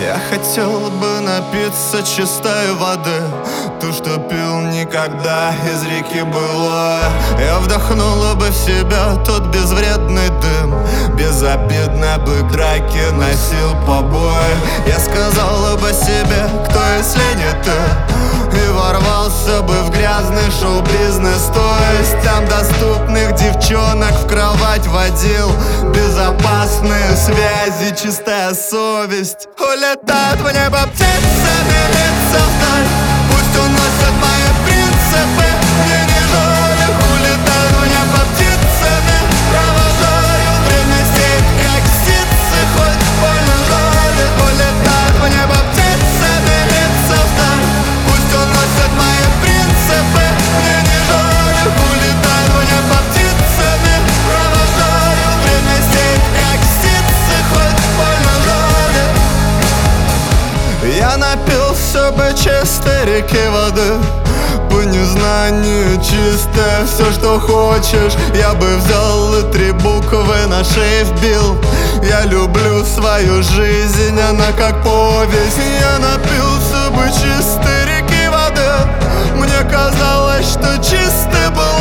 Я хотел бы напиться чистой воды, ту, что пил никогда из реки былое. Я вдохнула бы в себя тот безвредный дым, безобидно бы драки носил побои. Я сказала бы себе, кто если не ты, и ворвался бы в грязный шоу-бизнес. То есть там доступных девчонок в кровать водил, безопасные связи, чистая совесть. Улетают в небо птицами лица вдаль, пусть уносят мои принципы, мне не жаль их. Улетают в небо птицами, провожаю время сеть, как птицы, хоть больно жаль их. Улетают в небо птицами лица вдаль, пусть уносят мои принципы, мне не жаль их. Улетают в небо птицами, провожаю время сеть, как птицы, хоть больно жаль их. Я напился бы чистой реки воды, по незнанию чистое все, что хочешь. Я бы взял и 3 буквы на шее вбил. Я люблю свою жизнь, она как повесть. Я напился бы чистой реки воды, мне казалось, что чистой была